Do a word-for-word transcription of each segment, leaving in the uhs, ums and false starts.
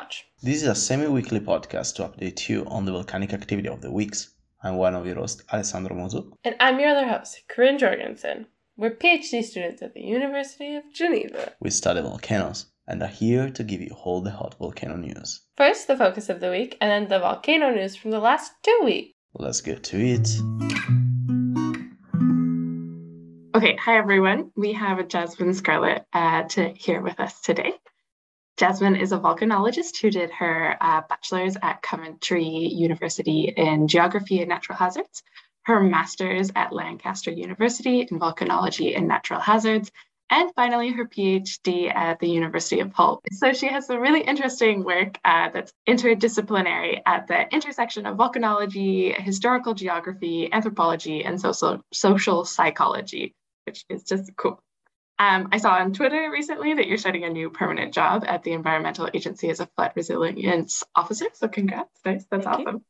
Watch. This is a semi-weekly podcast to update you on the volcanic activity of the weeks. I'm one of your hosts, Alessandro Mosu. And I'm your other host, Corinne Jorgensen. We're PhD students at the University of Geneva. We study volcanoes and are here to give you all the hot volcano news. First, the focus of the week, and then the volcano news from the last two weeks. Let's get to it. Okay, hi everyone. We have Jasmine Scarlett uh, to here with us today. Jasmine is a volcanologist who did her uh, bachelor's at Coventry University in Geography and Natural Hazards, her master's at Lancaster University in Volcanology and Natural Hazards, and finally her PhD at the University of Hull. So she has some really interesting work uh, that's interdisciplinary at the intersection of volcanology, historical geography, anthropology, and social, social psychology, which is just cool. Um, I saw on Twitter recently that you're starting a new permanent job at the Environmental Agency as a flood resilience officer. So congrats, nice, that's Thank awesome.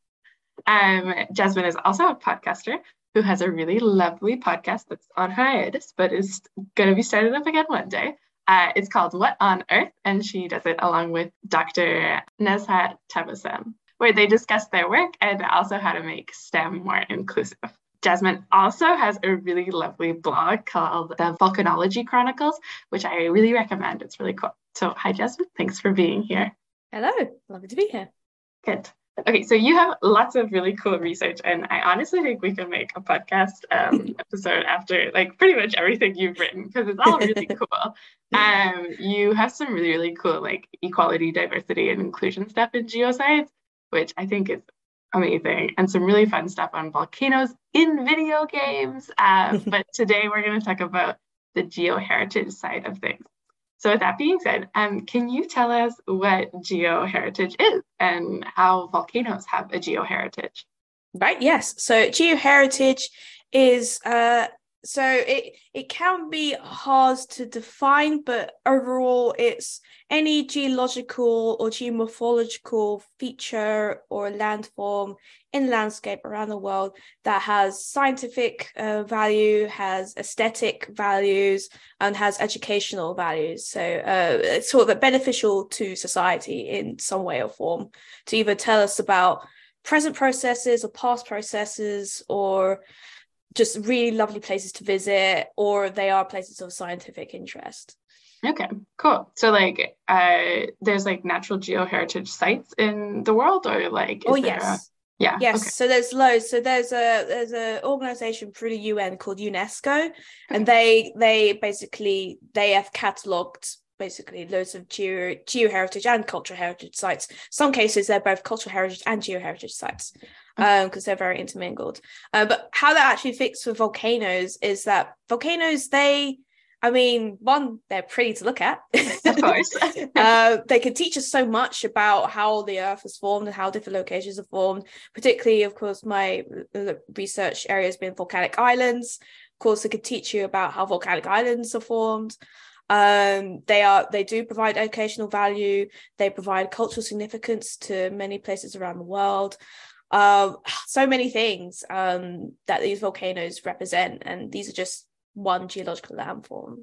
Um, Jasmine is also a podcaster who has a really lovely podcast that's on hiatus, but is going to be started up again one day. Uh, it's called What on Earth, and she does it along with Doctor Nezhat Tabbassum, where they discuss their work and also how to make STEM more inclusive. Jasmine also has a really lovely blog called The Volcanology Chronicles, which I really recommend. It's really cool. So hi, Jasmine. Thanks for being here. Hello. Lovely to be here. Good. Okay, so you have lots of really cool research, and I honestly think we can make a podcast um, episode after like pretty much everything you've written because it's all really cool. Um, you have some really, really cool like equality, diversity, and inclusion stuff in geoscience, which I think is amazing, and some really fun stuff on volcanoes in video games. Um, but today we're going to talk about the geoheritage side of things. So with that being said, um, can you tell us what geoheritage is and how volcanoes have a geoheritage? Right, yes. So geoheritage is, uh, so it, it can be hard to define, but overall it's any geological or geomorphological feature or landform in landscape around the world that has scientific uh, value, has aesthetic values, and has educational values. So uh, it's sort of beneficial to society in some way or form to either tell us about present processes or past processes, or just really lovely places to visit, or they are places of scientific interest. Okay, cool. So like uh there's like natural geoheritage sites in the world, or like is oh there yes a... yeah yes okay. So there's loads. So there's a there's an organization through the U N called UNESCO, okay. and they they basically they have catalogued basically loads of geo geoheritage and cultural heritage sites. Some cases they're both cultural heritage and geoheritage sites, um because they're very intermingled. Uh, but how that actually fits with volcanoes is that volcanoes, they I mean, one, they're pretty to look at. Of course. uh, they can teach us so much about how the Earth is formed and how different locations are formed. Particularly, of course, my research area has been volcanic islands. Of course, it could teach you about how volcanic islands are formed. Um, they are they do provide educational value. They provide cultural significance to many places around the world. Um, so many things um, that these volcanoes represent, and these are just one geological landform.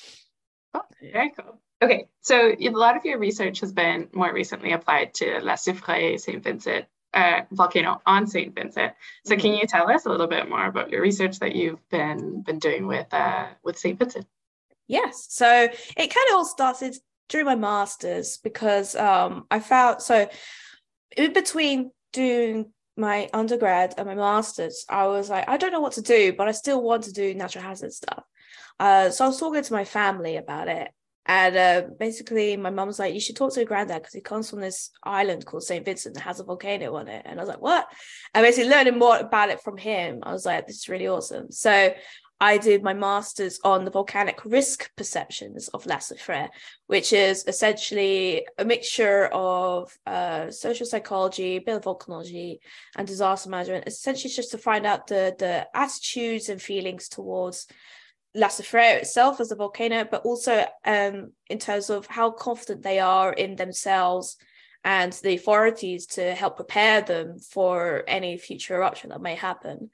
Oh, very cool. Okay, so a lot of your research has been more recently applied to La Soufrière Saint Vincent uh, volcano on Saint Vincent. So mm-hmm. Can you tell us a little bit more about your research that you've been been doing with uh, with Saint Vincent? Yes, so it kind of all started during my master's because um, I found, so in between doing my undergrad and my master's, I was like, I don't know what to do, but I still want to do natural hazard stuff. Uh, so I was talking to my family about it. And uh, basically my mum was like, you should talk to your granddad because he comes from this island called Saint Vincent that has a volcano on it. And I was like, what? And basically learning more about it from him, I was like, this is really awesome. So I did my master's on the volcanic risk perceptions of La Soufrière, which is essentially a mixture of uh, social psychology, a bit of volcanology, and disaster management. Essentially, it's just to find out the, the attitudes and feelings towards La Soufrière itself as a volcano, but also um, in terms of how confident they are in themselves and the authorities to help prepare them for any future eruption that may happen.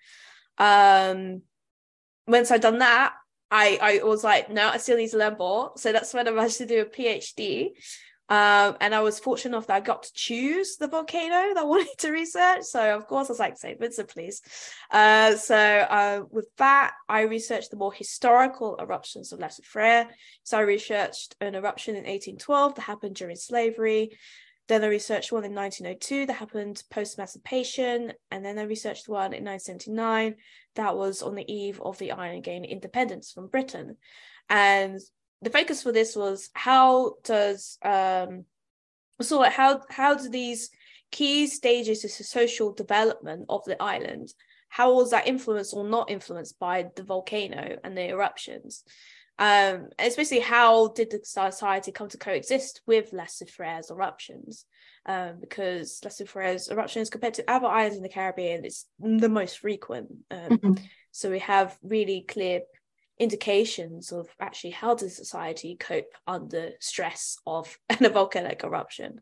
Um, once I'd done that, I, I was like, no, I still need to learn more. So that's when I managed to do a PhD, Um, and I was fortunate enough that I got to choose the volcano that I wanted to research. So of course I was like, Saint Vincent, please. Uh, so uh, with that, I researched the more historical eruptions of Les Frères. So I researched an eruption in eighteen twelve that happened during slavery. Then I researched one in nineteen oh two that happened post-emancipation. And then I researched one in nineteen seventy-nine that was on the eve of the island gaining independence from Britain. And the focus for this was how does um so how how do these key stages of social development of the island, how was that influenced or not influenced by the volcano and the eruptions? Um especially how did the society come to coexist with Les Frères eruptions? Um because Les Frères eruptions compared to other islands in the Caribbean is the most frequent. Um, mm-hmm. So we have really clear indications of actually how does society cope under stress of a volcanic eruption.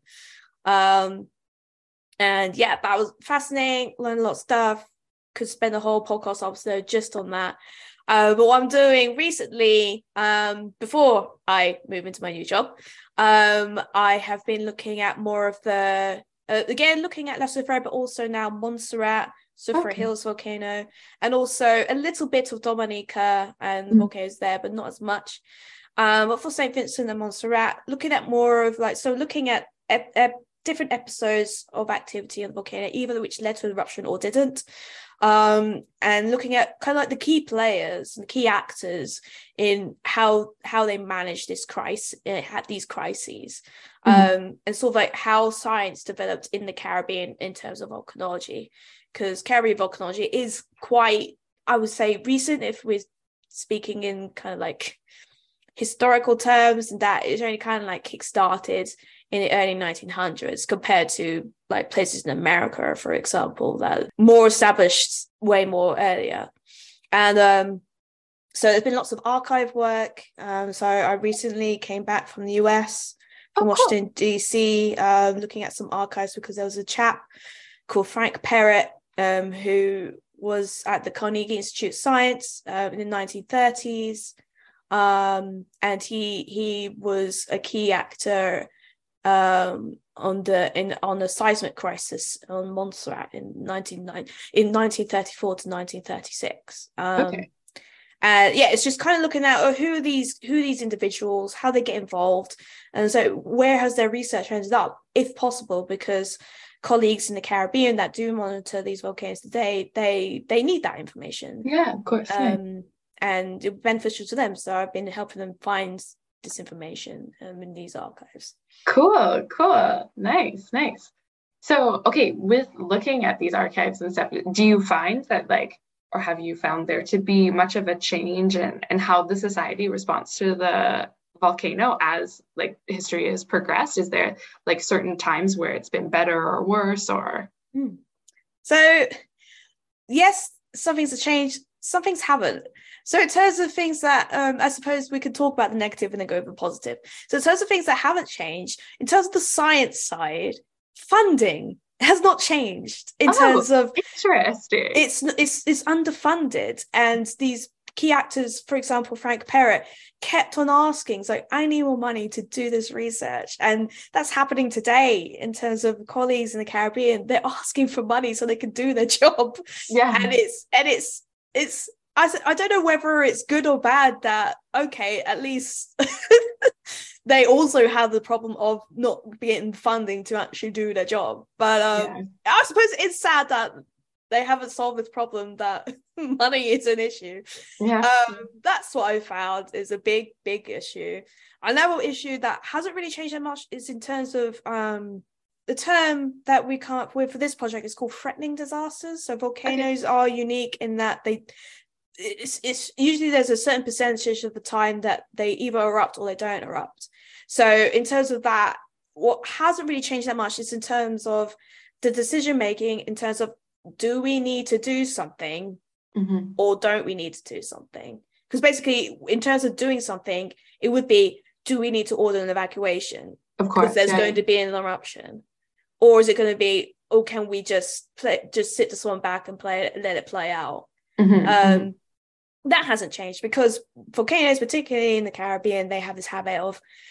Um and yeah, that was fascinating, learned a lot of stuff, could spend a whole podcast episode just on that. Uh, but what I'm doing recently, um before I move into my new job, um I have been looking at more of the uh, again looking at Les Frères, but also now Montserrat, Soufrière okay. Hills volcano, and also a little bit of Dominica and the mm. volcanoes there, but not as much. Um, but for Saint Vincent and Montserrat, looking at more of like, so looking at ep- ep- different episodes of activity on the volcano, either which led to an eruption or didn't. Um, and looking at kind of like the key players and key actors in how how they manage this crisis, had these crises, mm-hmm. um, and sort of like how science developed in the Caribbean in terms of volcanology. Because Caribbean volcanology is quite, I would say, recent if we're speaking in kind of like historical terms, and that is only kind of like kick-started in the early nineteen hundreds compared to like places in America, for example, that more established way more earlier. And um, so there's been lots of archive work. Um, so I recently came back from the U S, from oh, Washington, cool. D C, um, looking at some archives because there was a chap called Frank Perrett, um, who was at the Carnegie Institute of Science uh, in the nineteen thirties. Um, and he he was a key actor um, on the in on the seismic crisis on Montserrat in nineteen in nineteen thirty-four to nineteen thirty-six. Um, okay. And yeah, it's just kind of looking at oh, who are these who are these individuals, how they get involved, and so where has their research ended up, if possible, because colleagues in the Caribbean that do monitor these volcanoes today, they they need that information. Yeah, of course. Yeah. Um, and it's beneficial to them. So I've been helping them find this information um, in these archives. Cool, cool. Nice, nice. So, okay, with looking at these archives and stuff, do you find that like, or have you found there to be much of a change in, in how the society responds to the volcano as like history has progressed? Is there like certain times where it's been better or worse or? Hmm. So yes, some things have changed, some things haven't. So in terms of things that um, I suppose we could talk about the negative and then go over the positive. So in terms of things that haven't changed, in terms of the science side, funding has not changed in oh, terms of interesting. It's it's it's underfunded, and these key actors, for example, Frank Perrett, kept on asking, it's like, I need more money to do this research. And that's happening today in terms of colleagues in the Caribbean. They're asking for money so they can do their job. Yeah. And it's, and it's, it's, I, I don't know whether it's good or bad that, okay, at least they also have the problem of not getting funding to actually do their job. But um, yeah. I suppose it's sad that they haven't solved this problem that money is an issue. Yeah. Um, that's what I found is a big, big issue. Another issue that hasn't really changed that much is in terms of um, the term that we come up with for this project is called threatening disasters. So volcanoes okay. are unique in that they, it's, it's usually there's a certain percentage of the time that they either erupt or they don't erupt. So in terms of that, what hasn't really changed that much is in terms of the decision making, in terms of do we need to do something mm-hmm. or don't we need to do something? Because basically, in terms of doing something, it would be, do we need to order an evacuation? Of course. Because there's yeah. going to be an eruption. Or is it going to be, or can we just play, just sit this one back and play it, let it play out? Mm-hmm, um, mm-hmm. That hasn't changed because volcanoes, particularly in the Caribbean, they have this habit of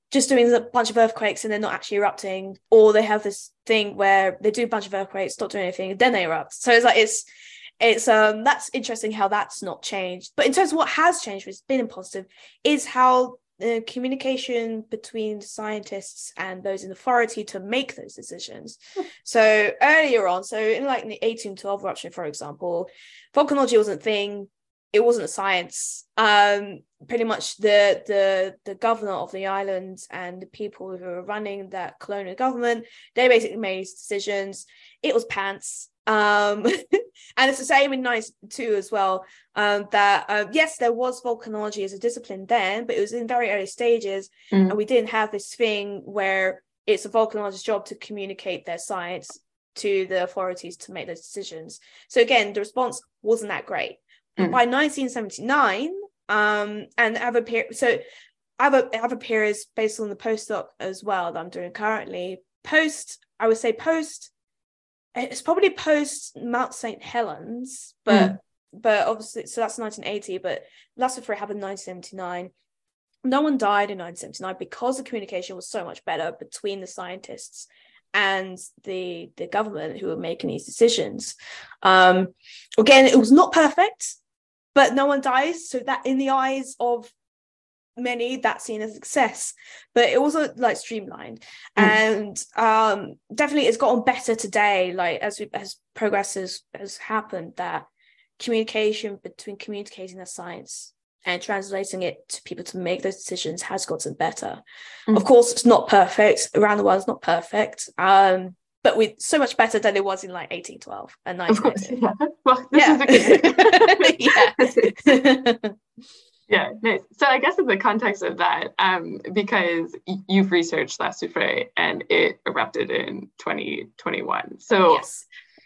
just doing a bunch of earthquakes and they're not actually erupting, or they have this thing where they do a bunch of earthquakes, not doing anything, and then they erupt. So it's like it's it's um that's interesting how that's not changed. But in terms of what has changed, which has been positive, is how the communication between scientists and those in authority to make those decisions. So earlier on, so in like the eighteen twelve eruption, for example, volcanology wasn't a thing. It wasn't a science. Um, pretty much the the the governor of the island and the people who were running that colonial government, they basically made decisions. It was pants. Um, and it's the same in ninety-two as well. Um, that uh, yes, there was volcanology as a discipline then, but it was in very early stages, mm. and we didn't have this thing where it's a volcanologist's job to communicate their science to the authorities to make those decisions. So again, the response wasn't that great. Mm. By nineteen seventy-nine, um, and I have a peer, so I have a, I have a peers based on the postdoc as well that I'm doing currently. Post, I would say post, it's probably post Mount Saint Helens, but mm. but obviously, so that's nineteen eighty, but last before it happened in nineteen seventy-nine. No one died in nineteen seventy-nine because the communication was so much better between the scientists and the the government who were making these decisions. Um, again, it was not perfect, but no one dies. So that in the eyes of many, that's seen as success. But it also like streamlined, mm. and um, definitely it's gotten better today. Like as we, as progress has, has happened, that communication between communicating the science and translating it to people to make those decisions has gotten better. Mm. Of course, it's not perfect. Around the world, it's not perfect. Um, but we so much better than it was in like eighteen twelve and nineteen ninety. Of course, yeah. Well, this yeah. is a good yeah. Yeah, nice. So I guess in the context of that, um, because you've researched La Soufrière and it erupted in twenty twenty-one. So yes.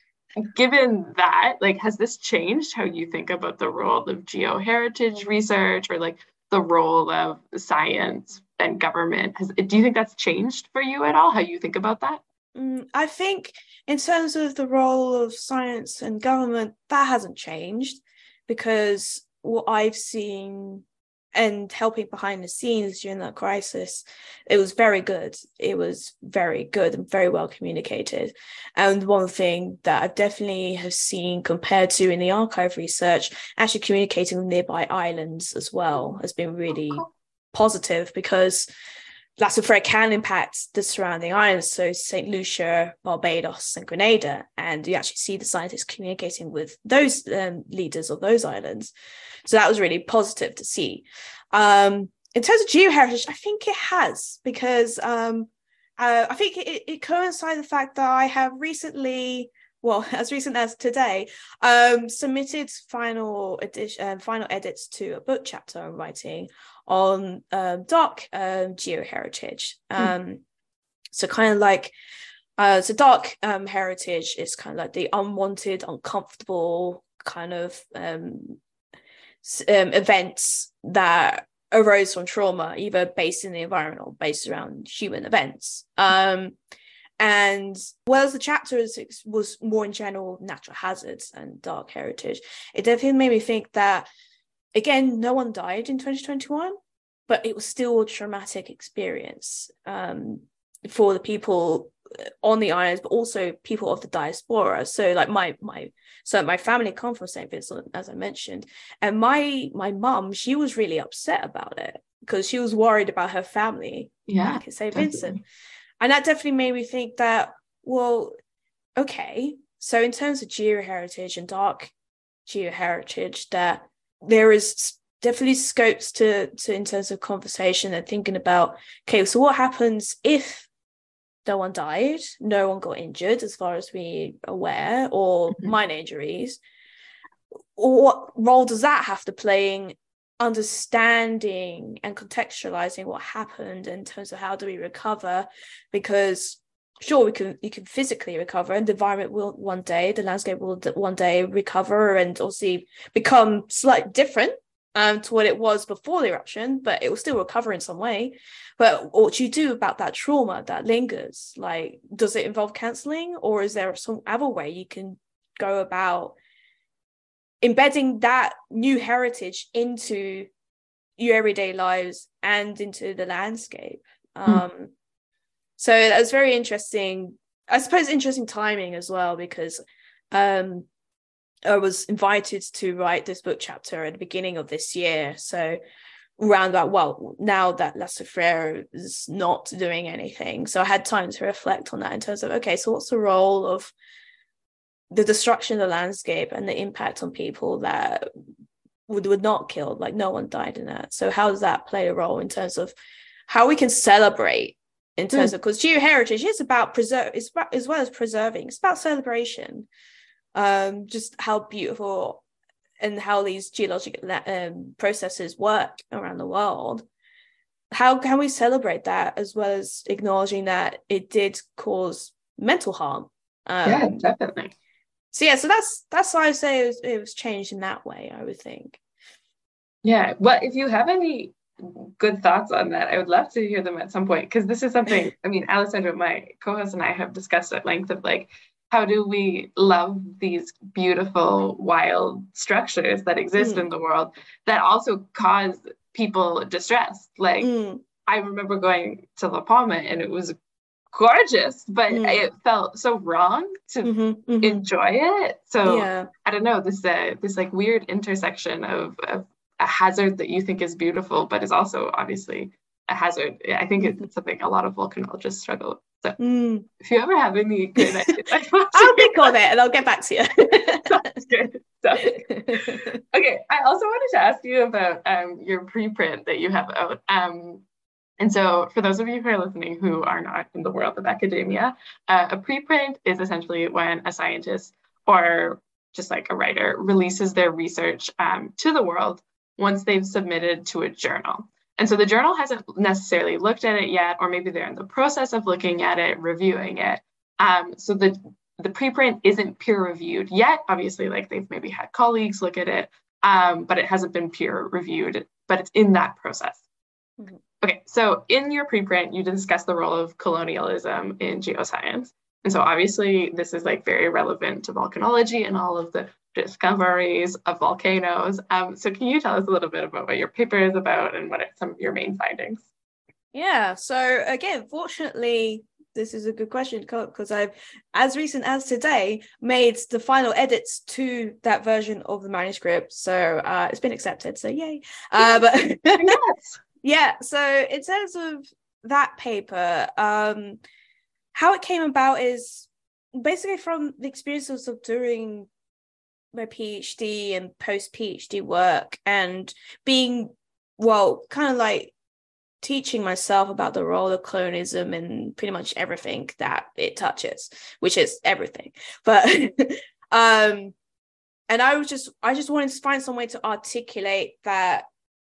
Given that, like, has this changed how you think about the role of geoheritage research or like the role of science and government? Has, do you think that's changed for you at all, how you think about that? Mm, I think in terms of the role of science and government, that hasn't changed, because what I've seen and helping behind the scenes during that crisis, it was very good. It was very good and very well communicated. And one thing that I definitely have seen compared to in the archive research, actually communicating with nearby islands as well has been really positive, because La Soufrière can impact the surrounding islands, so Saint Lucia, Barbados, and Grenada, and you actually see the scientists communicating with those um, leaders of those islands. So that was really positive to see. Um, in terms of geoheritage, I think it has, because um, uh, I think it, it coincides with the fact that I have recently, well, as recent as today, um, submitted final edition, uh, final edits to a book chapter I'm writing on um, dark um, geoheritage. Um, hmm. So kind of like, uh, so dark um, heritage is kind of like the unwanted, uncomfortable kind of um, um, events that arose from trauma, either based in the environment or based around human events. Um, and whereas the chapter is, was more in general natural hazards and dark heritage, it definitely made me think that, again, no one died in twenty twenty-one, but it was still a traumatic experience um, for the people on the islands, but also people of the diaspora. So like my my so my family come from Saint Vincent, as I mentioned, and my my mum, she was really upset about it because she was worried about her family yeah, back in Saint Vincent. And that definitely made me think that, well, okay, so in terms of geoheritage and dark geoheritage, that there is definitely scopes to, to in terms of conversation and thinking about, okay, so what happens if no one died, no one got injured as far as we're aware, or mm-hmm. minor injuries? Or what role does that have to play in understanding and contextualizing what happened in terms of how do we recover? Because sure, we can you can physically recover, and the environment will one day, the landscape will one day recover and obviously become slightly different um, to what it was before the eruption, but it will still recover in some way. But what do you do about that trauma that lingers? Like, does it involve counseling, or is there some other way you can go about embedding that new heritage into your everyday lives and into the landscape? Um, mm. So that was very interesting. I suppose interesting timing as well, because um, I was invited to write this book chapter at the beginning of this year. So around about, well, now that Laissez-faire is not doing anything. So I had time to reflect on that in terms of, okay, so what's the role of the destruction of the landscape and the impact on people that would, would not kill, like no one died in that. So how does that play a role in terms of how we can celebrate in terms mm. of, because geoheritage is about preserve, it's about, as well as preserving, it's about celebration. Um, just how beautiful and how these geologic um, processes work around the world. How can we celebrate that as well as acknowledging that it did cause mental harm? Um, yeah, definitely. So yeah, so that's that's why I say it was, it was changed in that way, I would think. Yeah, well, if you have any good thoughts on that, I would love to hear them at some point, because this is something, I mean, Alessandra, my co-host, and I have discussed at length of like, how do we love these beautiful wild structures that exist mm. in the world that also cause people distress? Like, mm. I remember going to La Palma and it was gorgeous, but mm. it felt so wrong to mm-hmm, mm-hmm. enjoy it. So yeah. I don't know, this uh, this like weird intersection of, of a hazard that you think is beautiful, but is also obviously a hazard. I think mm-hmm. it's something a lot of volcanologists struggle with. So mm. if you ever have any good ideas, I'll think on it and I'll get back to you. That's good. That's good. Okay, I also wanted to ask you about um, your preprint that you have out. Um, and so for those of you who are listening who are not in the world of academia, uh, a preprint is essentially when a scientist or just like a writer releases their research um, to the world once they've submitted to a journal. And so the journal hasn't necessarily looked at it yet, or maybe they're in the process of looking at it, reviewing it. Um, so the, the preprint isn't peer reviewed yet. Obviously, like they've maybe had colleagues look at it, um, but it hasn't been peer reviewed, but it's in that process. Mm-hmm. Okay, so in your preprint, you discuss the role of colonialism in geoscience. And so obviously this is like very relevant to volcanology and all of the discoveries of volcanoes. Um, so can you tell us a little bit about what your paper is about and what are some of your main findings? Yeah, so again, fortunately, this is a good question because I've, as recent as today, made the final edits to that version of the manuscript. So uh, it's been accepted, so yay. Uh, but yes. Yeah, so in terms of that paper, um, how it came about is basically from the experiences of doing my PhD and post-PhD work and being, well, kind of like teaching myself about the role of colonialism in pretty much everything that it touches, which is everything. But um, and I was just, I just wanted to find some way to articulate that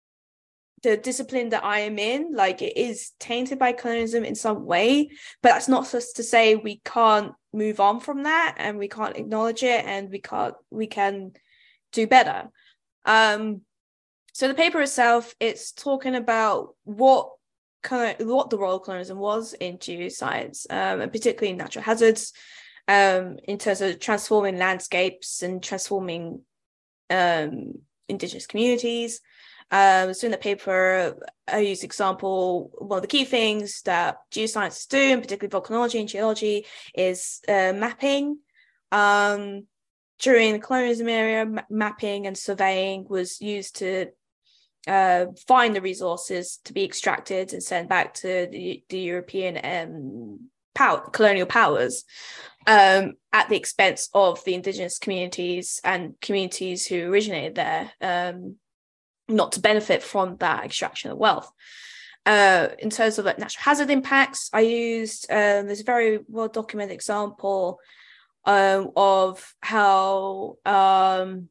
the discipline that I am in, like it is tainted by colonialism in some way, but that's not just to say we can't move on from that and we can't acknowledge it and we can't, we can do better. Um, so the paper itself, it's talking about what kind of, what the role of colonialism was in geoscience, um, and particularly in natural hazards, um, in terms of transforming landscapes and transforming um, indigenous communities. Um, so in the paper, I use example, one of the key things that geoscientists do, and particularly volcanology and geology, is uh, mapping. Um, during the colonialism era, ma- mapping and surveying was used to uh, find the resources to be extracted and sent back to the, the European um, power, colonial powers, um, at the expense of the indigenous communities and communities who originated there. Um, not to benefit from that extraction of wealth. Uh, in terms of like natural hazard impacts, I used um, this very well-documented example um, of how um,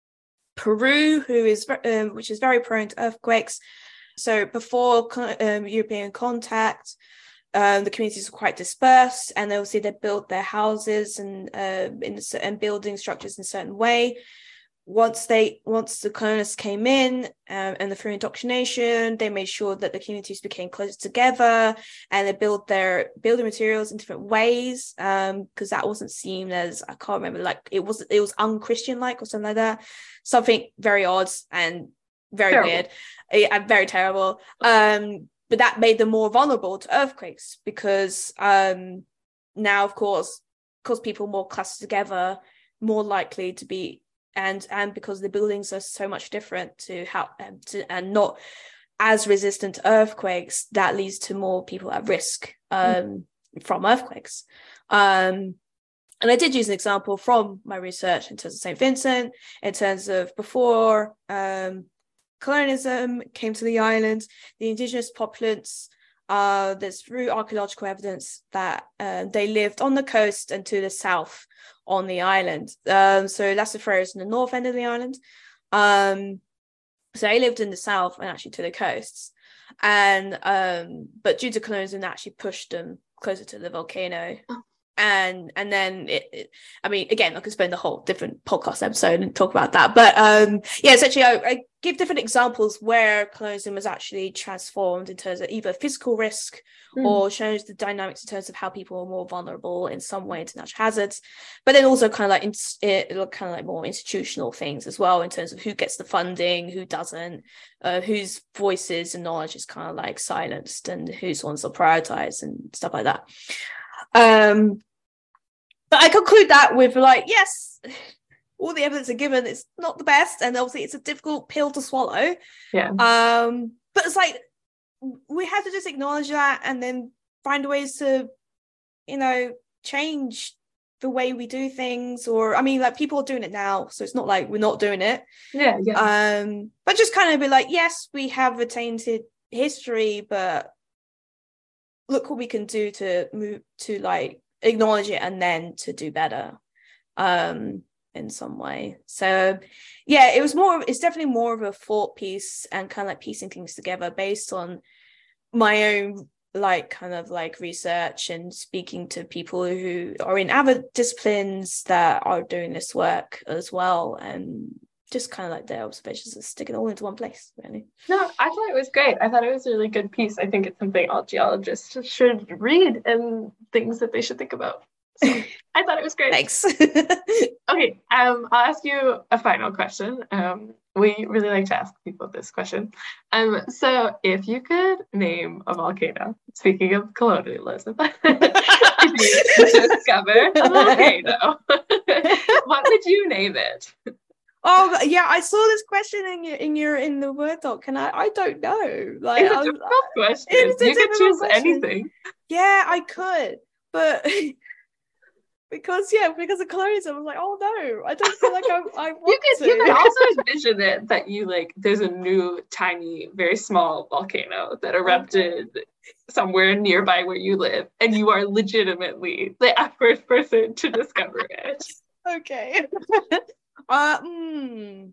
Peru, who is um, which is very prone to earthquakes. So before um, European contact, um, the communities were quite dispersed, and obviously they built their houses and uh, in and building structures in a certain way. Once they, once the colonists came in um, and the through indoctrination, they made sure that the communities became closer together and they built their building materials in different ways, because um, that wasn't seen as, I can't remember, like it was it was un-Christian like or something like that, something very odd and very terrible. weird, yeah, very terrible. Um, but that made them more vulnerable to earthquakes because um, now, of course, because people more clustered together, more likely to be, and and because the buildings are so much different to how um, to, and not as resistant to earthquakes, that leads to more people at risk um, mm. from earthquakes. Um, and I did use an example from my research in terms of Saint Vincent, in terms of before um, colonialism came to the island, the indigenous populace, uh, there's through archaeological evidence that uh, they lived on the coast and to the south on the island. Um, so Lasso Freya is in the north end of the island. Um, so they lived in the south and actually to the coasts. And um, but due to colonialism, that actually pushed them closer to the volcano. Oh. And and then it, it I mean, again, I could spend a whole different podcast episode and talk about that, but um yeah, essentially I, I give different examples where colonialism was actually transformed in terms of either physical risk mm. or shows the dynamics in terms of how people are more vulnerable in some way to natural hazards, but then also kind of like in, it, kind of like more institutional things as well in terms of who gets the funding, who doesn't, uh, whose voices and knowledge is kind of like silenced, and whose ones are prioritized and stuff like that. Um, but I conclude that with like, yes, all the evidence are given, it's not the best, and obviously it's a difficult pill to swallow. Yeah. Um, but it's like we have to just acknowledge that and then find ways to, you know, change the way we do things. Or I mean, like people are doing it now, so it's not like we're not doing it. Yeah, yeah. Um, but just kind of be like, yes, we have a tainted history, but look what we can do to move to like acknowledge it and then to do better um in some way. So yeah, it was more it's definitely more of a thought piece and kind of like piecing things together based on my own like kind of like research and speaking to people who are in other disciplines that are doing this work as well, and just kind of like their observations and stick it all into one place, really. No, I thought it was great. I thought it was a really good piece. I think it's something all geologists should read and things that they should think about. So I thought it was great. Thanks. Okay, um, I'll ask you a final question. Um, we really like to ask people this question. Um, so if you could name a volcano, speaking of colonialism, if you could discover a volcano, what would you name it? Oh yeah, I saw this question in your in your in the Word doc, and I I don't know. Like, it's a difficult question. It's a you could choose question. Anything. Yeah, I could, but because yeah, because of colonialism, I was like, oh no, I don't feel like I I want you could, to. You could also envision it that you like there's a new tiny, very small volcano that erupted okay. somewhere nearby where you live, and you are legitimately the first person to discover it. Okay. Uh, mm,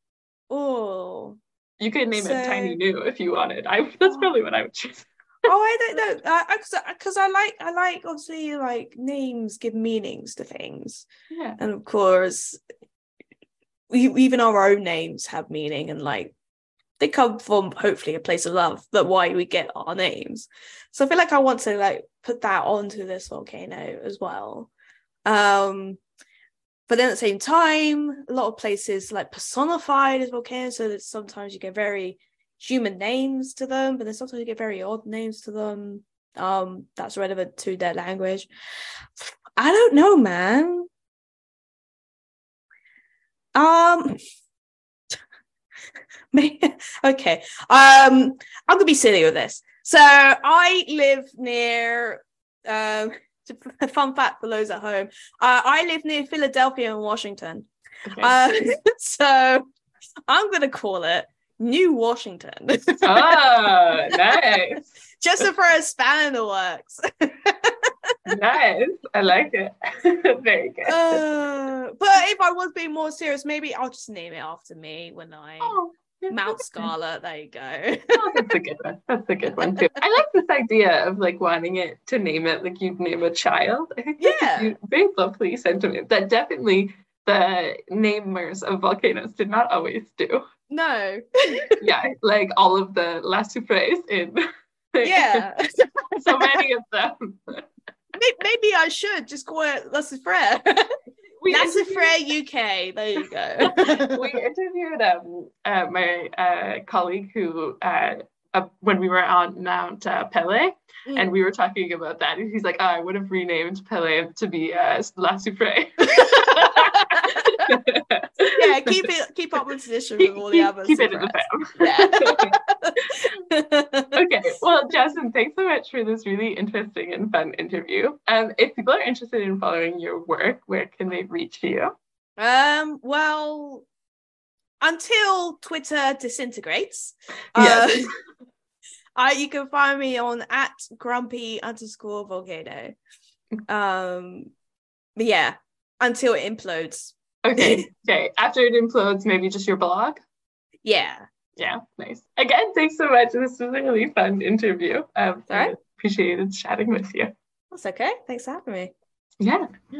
oh, you could name so, it Tiny New if you wanted. I that's oh, probably what I would choose. Oh, I don't know. Uh, because I like I like obviously like names give meanings to things. Yeah, and of course, we, even our own names have meaning, and like they come from hopefully a place of love. But why we get our names, so I feel like I want to like put that onto this volcano as well. Um. But then at the same time, a lot of places like personified as volcanoes, so that sometimes you get very human names to them, but then sometimes you get very odd names to them. Um, that's relevant to their language. I don't know, man. Um, okay. Um, I'm gonna be silly with this. So I live near. Um. A fun fact for those at home, uh, I live near Philadelphia and Washington. Okay. Uh, so I'm going to call it New Washington. Oh, nice. Just to throw a span in the works. Nice. I like it. Very good. Uh, but if I was being more serious, maybe I'll just name it after me when I... Oh. Mount Scarlet, there you go. Oh, that's a good one. That's a good one too. I like this idea of like wanting it to name it like you'd name a child. I think that's yeah. a very lovely sentiment that definitely the namers of volcanoes did not always do. No. Yeah, like all of the Lasso Freys in. Yeah. So many of them. Maybe I should just call it Lasso Freya. Lasso Freya U K. There you go. We interviewed um, uh, my uh, colleague who uh, uh, when we were on Mount uh, Pelée, Mm. and we were talking about that. And he's like, oh, I would have renamed Pelée to be uh, La Soufrière. Yeah, keep it, keep up with tradition keep, with all the keep, others. keep it in the fam. Yeah. Okay, well, Jasmine, thanks so much for this really interesting and fun interview. Um, if people are interested in following your work, where can they reach you? Um, well, until Twitter disintegrates, Yes. uh, I, you can find me on at grumpy underscore volcano. Um, but yeah, until it implodes. Okay, okay. After it implodes, maybe just your blog? Yeah. Yeah, nice. Again, thanks so much. This was a really fun interview. Um, All right. I appreciated chatting with you. That's okay. Thanks for having me. Yeah. yeah.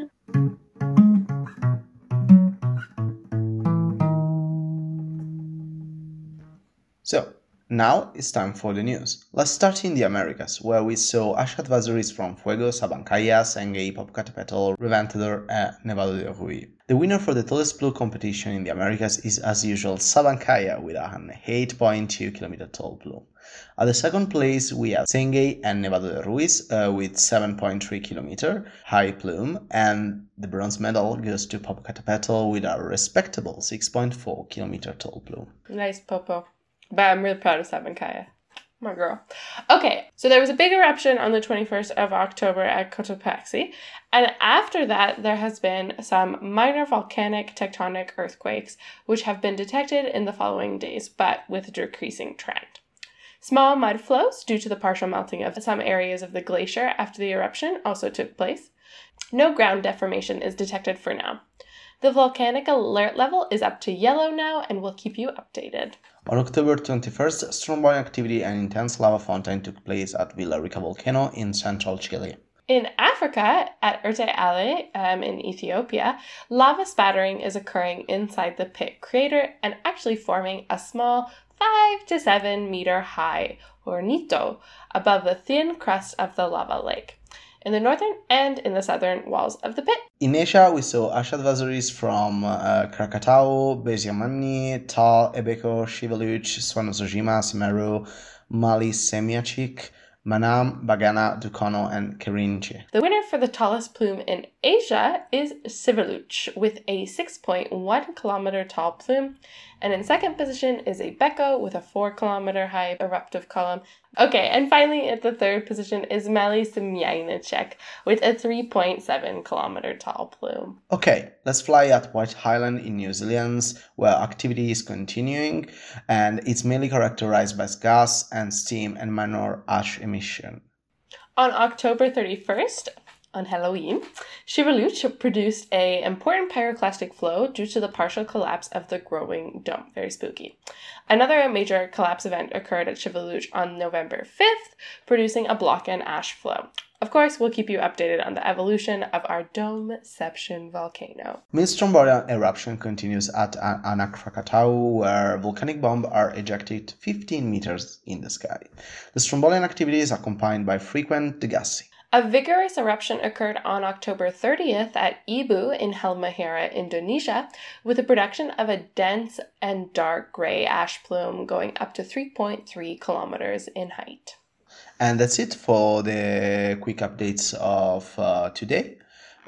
So, now it's time for the news. Let's start in the Americas, where we saw Ash adversaries from Fuego, Sabancaya, Sengay, Popocatépetl, Reventador, and Nevado de Ruiz. The winner for the tallest plume competition in the Americas is, as usual, Sabancaya with an eight point two kilometer tall plume. At the second place, we have Sengay and Nevado de Ruiz uh, with seven point three kilometer high plume, and the bronze medal goes to Popocatépetl with a respectable six point four kilometer tall plume. Nice, Popo. But I'm really proud of Sabancaya. My girl. Okay, so there was a big eruption on the twenty-first of October at Cotopaxi, and after that there has been some minor volcanic tectonic earthquakes, which have been detected in the following days, but with a decreasing trend. Small mud flows due to the partial melting of some areas of the glacier after the eruption also took place. No ground deformation is detected for now. The volcanic alert level is up to yellow now, and we'll keep you updated. On October twenty-first, strombolian activity and intense lava fountain took place at Villarrica volcano in central Chile. In Africa, at Erta Ale um, in Ethiopia, lava spattering is occurring inside the pit crater and actually forming a small five to seven meter high hornito above the thin crust of the lava lake, in the northern and in the southern walls of the pit. In Asia, we saw ash advisories from uh, Krakatau, Beziamani, Tal, Ebeko, Shivaluch, Swanosojima, Semeru, Mali Semiachik, Manam, Bagana, Dukono, and Kerinche. The winner for the tallest plume in Asia is Sivaluch with a six point one kilometer tall plume, and in second position is a Beko with a four kilometer high eruptive column. Okay, and finally at the third position is Mali Semyajnicek with a three point seven kilometer tall plume. Okay, let's fly at White Island in New Zealand, where activity is continuing, and it's mainly characterized by gas and steam and minor ash emission. On October thirty-first, on Halloween, Shivaluch produced a important pyroclastic flow due to the partial collapse of the growing dome. Very spooky. Another major collapse event occurred at Shivaluch on November fifth, producing a block and ash flow. Of course, we'll keep you updated on the evolution of our Domeception volcano. Mid-Strombolian eruption continues at Anak Krakatau, where volcanic bombs are ejected fifteen meters in the sky. The Strombolian activity is accompanied by frequent degassing. A vigorous eruption occurred on October thirtieth at Ibu in Halmahera, Indonesia, with the production of a dense and dark gray ash plume going up to three point three kilometers in height. And that's it for the quick updates of uh, today.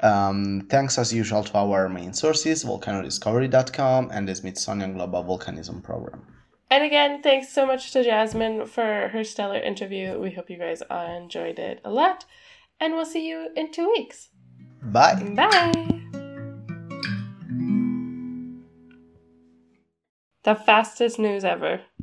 Um, thanks as usual to our main sources, volcano discovery dot com and the Smithsonian Global Volcanism Program. And again, thanks so much to Jasmine for her stellar interview. We hope you guys all enjoyed it a lot. And we'll see you in two weeks. Bye. Bye. The fastest news ever.